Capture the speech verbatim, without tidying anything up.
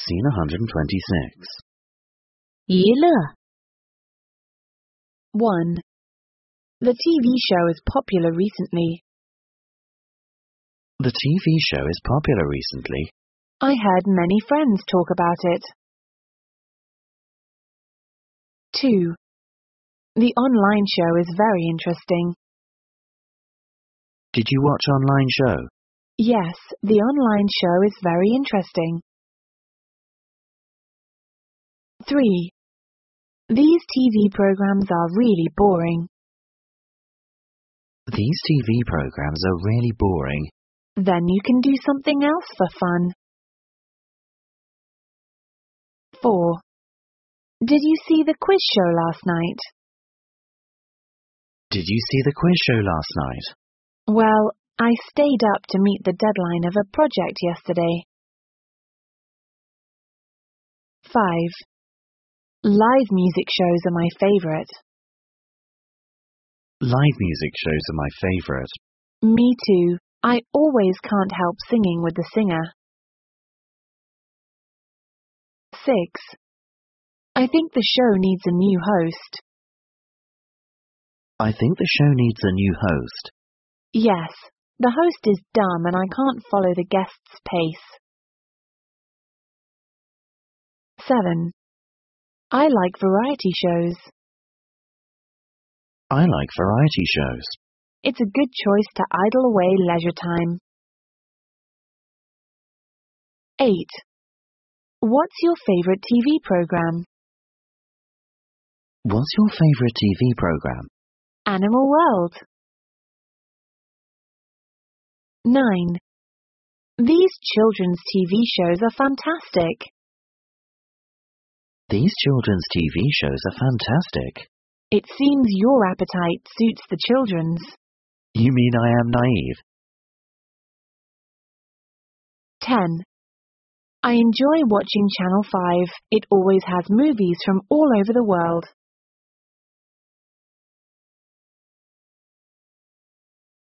Scene one hundred twenty-six. 娱乐 one. The T V show is popular recently. The T V show is popular recently. I heard many friends talk about it. two. The online show is very interesting. Did you watch online show? Yes, the online show is very interesting. three. These T V programs are really boring. These T V programs are really boring. Then you can do something else for fun. four. Did you see the quiz show last night? Did you see the quiz show last night? Well, I stayed up to meet the deadline of a project yesterday. five. Live music shows are my favorite. Live music shows are my favorite. Me too. I always can't help singing with the singer. six. I think the show needs a new host. I think the show needs a new host. Yes, the host is dumb and I can't follow the guest's pace. seven. I like variety shows. I like variety shows. It's a good choice to idle away leisure time. eight. What's your favorite T V program? What's your favorite T V program? Animal World. nine. These children's T V shows are fantastic. These children's T V shows are fantastic. It seems your appetite suits the children's. You mean I am naive? ten. I enjoy watching Channel five. It always has movies from all over the world.